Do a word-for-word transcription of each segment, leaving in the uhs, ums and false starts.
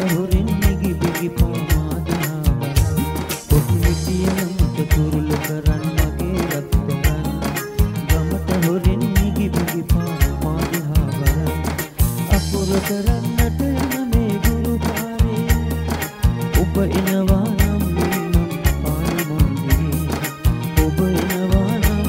හොරින් නිගි බිගි පාමාදනා බලන් පොත්මිතියලමට කුරුළු කරන් මගේ රත්තරන් ගමට හොරින් නිගි බිගි පාමාදනා බලන් අකුර කරන්නට යන මේ ගුරු පාරේ ඔබ එනවා නම් නම් පාරි මන්දිරේ ඔබ එනවා නම්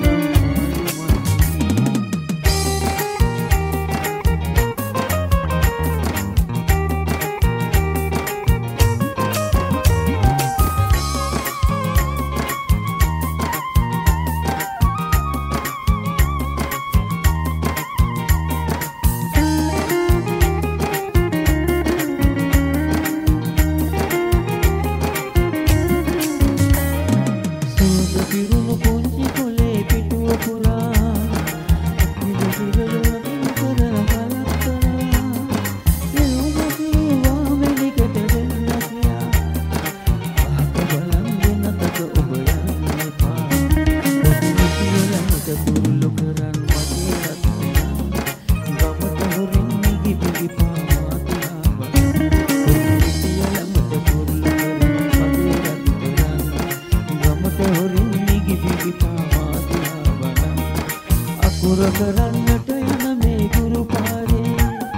අකුර කරන්නට යන මේ ගුරු පාරේ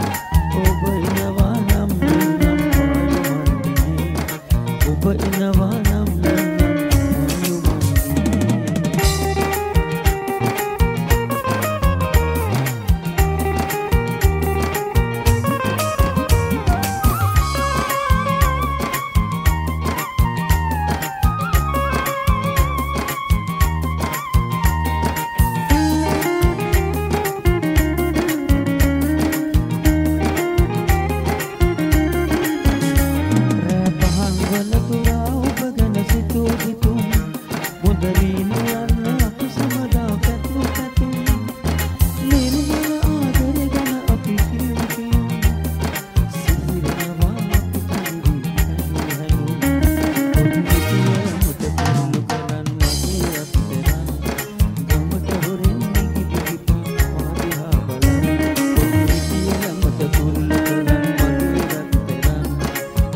ඔබ එනවා නම් නම් පාරි මන්දිරේ ඔබ එනවා නම්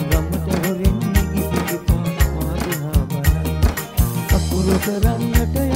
කරන්නට